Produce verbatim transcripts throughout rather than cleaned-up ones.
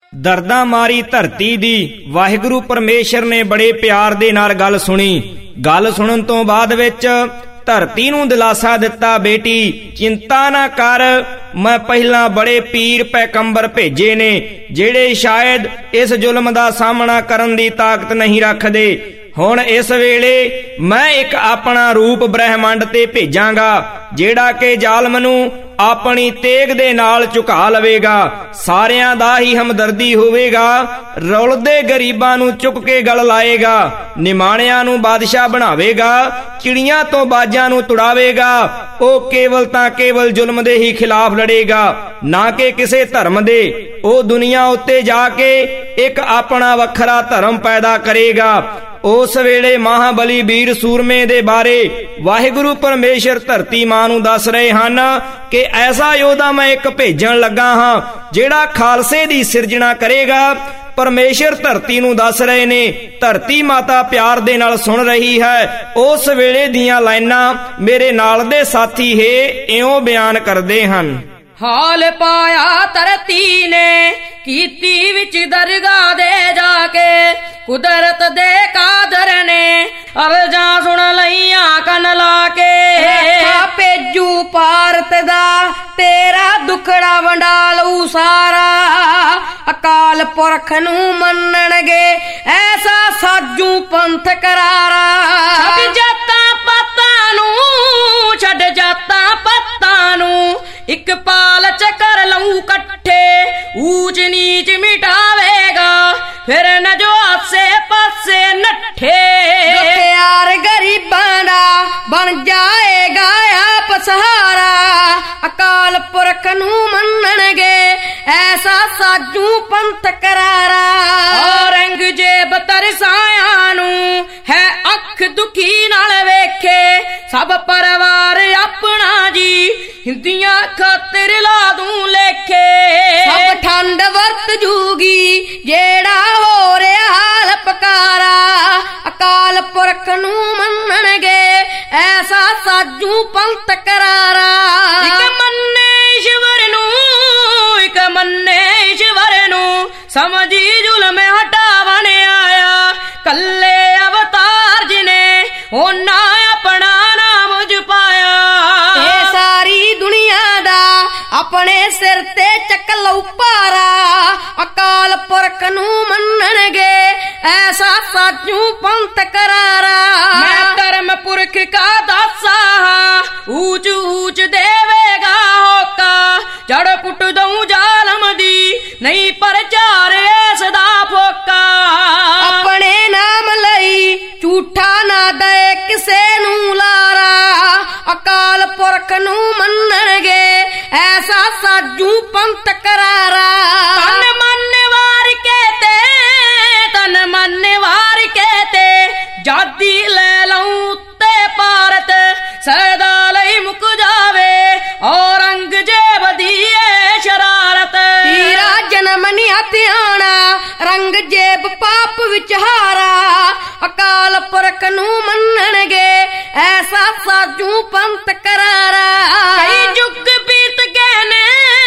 ਦਰਦਾਂ ਮਾਰੀ ਧਰਤੀ ਦੀ ਵਾਹਿਗੁਰੂ ਪਰਮੇਸ਼ਰ ਨੇ ਬੜੇ ਪਿਆਰ ਦੇ ਨਾਲ ਗੱਲ ਸੁਣੀ। ਗੱਲ ਸੁਣਨ ਤੋਂ ਬਾਅਦ ਵਿੱਚ ਧਰਤੀ ਨੂੰ ਦਿਲਾਸਾ ਦਿੱਤਾ, ਬੇਟੀ ਚਿੰਤਾ ਨਾ ਕਰ, ਮੈਂ ਪਹਿਲਾਂ ਬੜੇ ਪੀਰ ਪੈਗੰਬਰ ਭੇਜੇ ਨੇ ਜਿਹੜੇ ਸ਼ਾਇਦ ਇਸ ਜ਼ੁਲਮ ਦਾ ਸਾਹਮਣਾ ਕਰਨ ਦੀ ਤਾਕਤ ਨਹੀਂ ਰੱਖਦੇ। ਹੁਣ ਇਸ ਵੇਲੇ ਮੈਂ ਇੱਕ ਆਪਣਾ ਰੂਪ ਬ੍ਰਹਿਮੰਡ ਤੇ ਭੇਜਾਂਗਾ ਜਿਹੜਾ ਕਿ ਜ਼ਾਲਮ ਨੂੰ ਆਪਣੀ ਤੇਗ ਦੇ ਨਾਲ ਝੁਕਾ ਲਵੇਗਾ, ਸਾਰਿਆਂ ਦਾ ਹੀ ਹਮਦਰਦੀ ਹੋਵੇਗਾ, ਰੁਲਦੇ ਗਰੀਬਾਂ ਨੂੰ ਚੁੱਕ ਕੇ ਗਲ ਲਾਏਗਾ, ਨਿਮਾਣਿਆਂ ਨੂੰ ਬਾਦਸ਼ਾਹ ਬਣਾਵੇਗਾ, ਚਿੜੀਆਂ ਤੋਂ ਬਾਜਾਂ ਨੂੰ ਤੁੜਾਵੇਗਾ। ਉਹ ਕੇਵਲ ਤਾਂ ਕੇਵਲ ਜ਼ੁਲਮ ਦੇ ਹੀ ਖਿਲਾਫ ਲੜੇਗਾ, ਨਾ ਕਿ ਕਿਸੇ ਧਰਮ ਦੇ। ਉਹ ਦੁਨੀਆ ਉੱਤੇ ਜਾ ਕੇ ਇੱਕ ਆਪਣਾ ਵੱਖਰਾ ਧਰਮ ਪੈਦਾ ਕਰੇਗਾ। ਉਸ ਵੇਲੇ ਮਹਾਬਲੀ ਵੀਰ ਸੂਰਮੇ ਦੇ ਬਾਰੇ ਵਾਹਿਗੁਰੂ ਪਰਮੇਸ਼ਰ ਧਰਤੀ ਮਾਂ ਨੂੰ ਦੱਸ ਰਹੇ ਹਨ ਕਿ ਐਸਾ ਯੋਧਾ ਮੈਂ ਇੱਕ ਭੇਜਣ ਲੱਗਾ ਹਾਂ ਜਿਹੜਾ ਖਾਲਸੇ ਦੀ ਸਿਰਜਣਾ ਕਰੇਗਾ। ਪਰਮੇਸ਼ਰ ਧਰਤੀ ਨੂੰ ਦੱਸ ਰਹੇ ਨੇ, ਧਰਤੀ ਮਾਤਾ ਪਿਆਰ ਦੇ ਨਾਲ ਸੁਣ ਰਹੀ ਹੈ। ਉਸ ਵੇਲੇ ਦੀਆਂ ਲਾਈਨਾਂ ਮੇਰੇ ਨਾਲ ਦੇ ਸਾਥੀ ਹੈ ਇਉਂ ਬਿਆਨ ਕਰਦੇ ਹਨ। ਹਾਲ ਪਾਇਆ ਧਰਤੀ ਨੇ ਕੀਤੀ ਵਿੱਚ ਦਰਗਾਹ ਦੇ ਜਾ ਕੇ, ਕੁਦਰਤ ਦੇ ਕਾਦਰ ਨੇ ਅਰਜ਼ਾਂ ਸੁਣ ਲਈਆਂ ਕੰਨ ਲਾ ਕੇ। ਭੇਜੂ ਭਾਰਤ ਦਾ ਤੇਰਾ ਦੁਖੜਾ ਵੰਡਾ ਲਊ ਸਾਰਾ, ਅਕਾਲ ਪੁਰਖ ਨੂੰ ਮੰਨਣਗੇ ਐਸਾ ਸਾਜੂ ਪੰਥ ਕਰਾਰਾ। ਛੱਡ ਜਾਤਾਂ ਪਾਤਾਂ ਨੂੰ, ਛੱਡ ਜਾਤਾਂ ਪਾਤਾਂ ਨੂੰ, ਇੱਕ ਪਾਲ ਚ ਕਰ ਲਊ ਇਕੱਠੇ, ਊਚ ਨੀਚ ਮਿਟਾਵੇਗਾ ਫਿਰ ਨਾ ਜੋ ਆਸੇ ਪਾਸੇ ਨੱਠੇ। ਪਿਆਰ ਗਰੀਬਾਂ ਦਾ ਬਣ ਜਾਏਗਾ ਆਪ ਸਹਾਰਾ, ਅਕਾਲ ਪੁਰਖ ਨੂੰ ਮੰਨਣਗੇ ਐਸਾ ਸਾਜੂ ਪੰਥ ਕਰਾਰਾ। ਔਰੰਗਜ਼ੇਬ ਤਰਸਾਇਆਂ ਨੂੰ ਹੈ ਅੱਖ ਦੁਖੀ ਨਾਲ ਵੇਖੇ, ਸਭ ਪਰਿਵਾਰ ਆਪਣਾ ਜੀ ਹਿੰਦੀਆਂ ਖਾਤਰ ਲਾ ਦੂੰ ਲੇਖੇ। ਸਭ ਠੰਡ ਵਰਤ ਜੂਗੀ ਜਿਹੜਾ ਹੋ ਰਿਹਾ ਹਾਲ ਪਕਾਰਾ, ਅਕਾਲ ਪੁਰਖ ਨੂੰ ਮੰਨਣਗੇ ਐਸਾ ਸਾਜੂ ਪੰਥ ਕਰਾਰਾ। ਇੱਕ ਮੰਨੇ ਈਸ਼ਵਰ ਨੂੰ, ਇੱਕ ਮੰਨੇ ਈਸ਼ਵਰ ਨੂੰ, ਸਮਝੀ ਜ਼ੁਲਮ ਹਟਾਵਣ ਆਇਆ, ਕੱਲੇ ਅਵਤਾਰ ਜਿਨੇ ਉਹਨਾਂ ਆਪਣਾ ਨਾਮ ਜਪਾਇਆ। ਇਹ ਸਾਰੀ ਦੁਨੀਆ ਦਾ ਆਪਣੇ ਸਿਰ ਤੇ ਚੱਕ ਲਊ ਭਾਰਾ, ਅਕਾਲ ਪੁਰਖ ਨੂੰ ਮੰਨਣਗੇ ਐਸਾ ਸਾਜੂ ਪੰਥ ਕਰਾਰਾ। ਮੈਂ ਧਰਮ ਪੁਰਖ ਕਾ ਦਾਸਾ ਹਾਂ, ਊਚ ਊਚ ਦੇਵੇਗਾ ਹੋਕਾ, ਜੜ ਪੁੱਟ ਦਊਂ ਜ਼ਾਲਮ ਦੀ ਨਹੀਂ ਪ੍ਰਚਾਰ ਇਸ ਦਾ ਫੋਕਾ। ਆਪਣੇ ਨਾਮ ਲਈ ਝੂਠਾ ਨਾ ਦੇ ਕਿਸੇ ਨੂੰ ਲਾਰਾ, ਅਕਾਲ ਪੁਰਖ ਨੂੰ ਮੰਨਣਗੇ ਐਸਾ ਸਾਜੂ ਪੰਥ ਕਰਾਰਾ। ਤਨ ਮਨ ਵਾਰ ਕੇ ਤੇ, ਤਨ ਮਨ ਵਾਰ ਕੇ ਤੇ, ਜਾਦੀ ਲੈ ਲਊ ਉੱਤੇ ਭਾਰਤ, ਸਦਾ ਲਈ ਮੁੱਕ ਜਾਵੇ ਔਰੰਗਜ਼ੇਬ ਦੀ ਏ ਸ਼ਰਾਰਤ। ਹੀਰਾ ਜਨਮ ਨੀ ਹਥਿਆਣਾ, ਰੰਗਜ਼ੇਬ ਪਾਪ ਵਿੱਚ ਹਾਰਾ, ਅਕਾਲ ਪੁਰਖ ਨੂੰ ਮੰਨਣਗੇ ਐਸਾ ਸਾਜੂ ਪੰਥ ਕਰਾਰਾ। ਕਈ ਯੁੱਗ ਬੀਤ ਗਏ ਨੇ,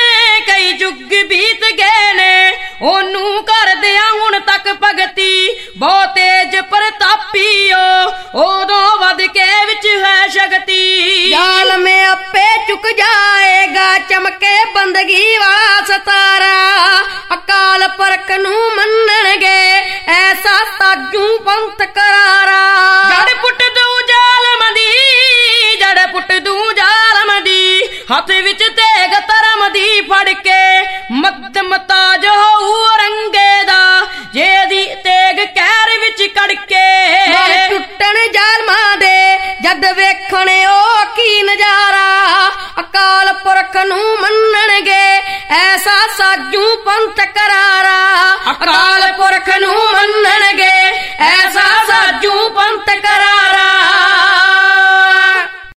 ਕਈ ਯੁੱਗ ਬੀਤ ਗਏ ਨੇ, ਉਹਨੂੰ ਕਰਦਿਆਂ ਹੁਣ ਤੱਕ ਭਗਤੀ, ਬਹੁਤ ਤੇਜ ਪ੍ਰਤਾਪੀ ਓ ਉਦੋਂ ਵੱਧ ਕੇ ਵਿੱਚ ਹੈ ਸ਼ਕਤੀ। ਜ਼ਾਲਮ ਆਪੇ ਚੁੱਕ ਜਾਏਗਾ ਚਮਕੇ ਬੰਦਗੀ ਵਾਲਾ ਸਤਾਰਾ, ਅਕਾਲ ਪੁਰਖ ਨੂੰ ਮੰਨਣਗੇ ਐਸਾ ਸਾਜੂ ਪੰਥ ਕਰਾਰਾ। ਜੜ ਪੁੱਟ ਦੂੰ ਜ਼ਾਲਮ ਦੀ, ਜੜ ਪੁੱਟ ਦੂੰ ਜ਼ਾਲਮ ਦੀ, ਹੱਥ ਵਿੱਚ ਤੇਗ ਧਰਮ ਦੀ ਫੜ ਕੇ, ਮੱਧਮ ਤਾਜ ਹੋਊ ਰੰਗੇ ਦਾ ਜਿਹਦੀ ਤੇਗ ਕਹਿਰ ਵਿੱਚ ਕੜਕੇ। ਟੁੱਟਣ ਜ਼ਾਲਮਾਂ ਦੇ ਜਦ ਵੇਖਣ ਉਹ ਕੀ ਨਜ਼ਾਰਾ, ਅਕਾਲ ਪੁਰਖ ਨੂੰ ਮੰਨਣਗੇ ਐਸਾ ਸਾਜੂ ਪੰਥ ਕਰਾਰਾ, ਅਕਾਲ ਪੁਰਖ ਨੂੰ ਮੰਨਣਗੇ ਐਸਾ ਸਾਜੂ ਪੰਥ ਕਰਾਰਾ।